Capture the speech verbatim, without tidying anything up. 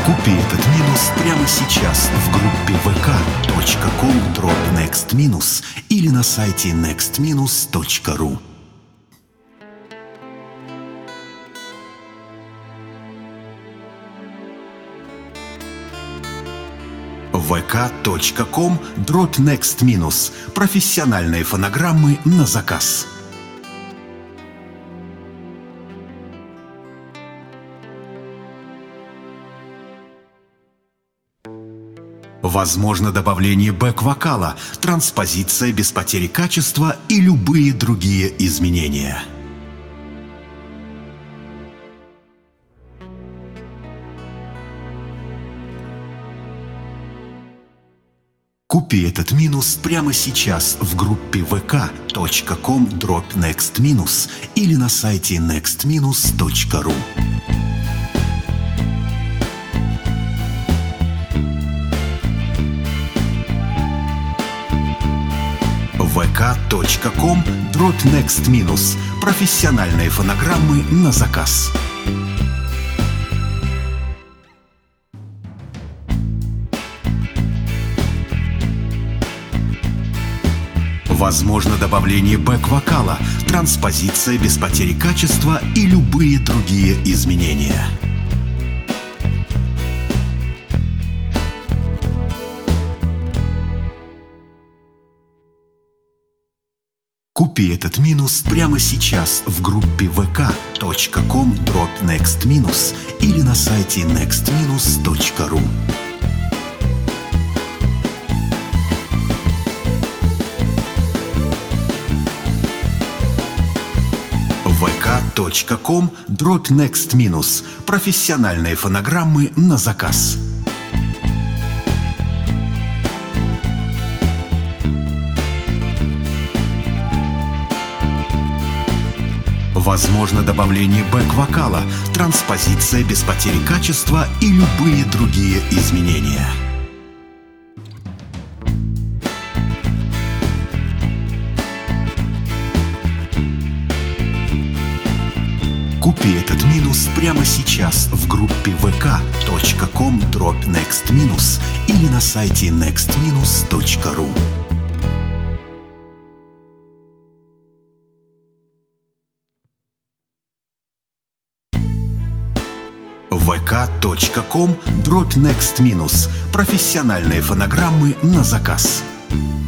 Купи этот минус прямо сейчас в группе вэ ка точка ком дробь некст минус или на сайте некст минус точка ру. вэ ка точка ком дробь некст минус. Профессиональные фонограммы на заказ. Возможно добавление бэк-вокала, транспозиция без потери качества и любые другие изменения. Купи этот минус прямо сейчас в группе вэ ка точка ком дробь некст минус или на сайте некст минус точка ру. вэ ка точка ком дробь некст минус. Профессиональные фонограммы на заказ. Возможно добавление бэк-вокала, транспозиция без потери качества и любые другие изменения. Купи этот минус прямо сейчас в группе вэ ка точка ком дробь некст минус или на сайте некст минус точка ру. вэ ка точка ком дробь некст минус. Профессиональные фонограммы на заказ. Возможно добавление бэк-вокала, транспозиция без потери качества и любые другие изменения. Купи этот минус прямо сейчас в группе вэ ка точка ком дробь некст минус или на сайте некст минус точка ру. вэ ка точка ком дробь некст минус. Профессиональные фонограммы на заказ.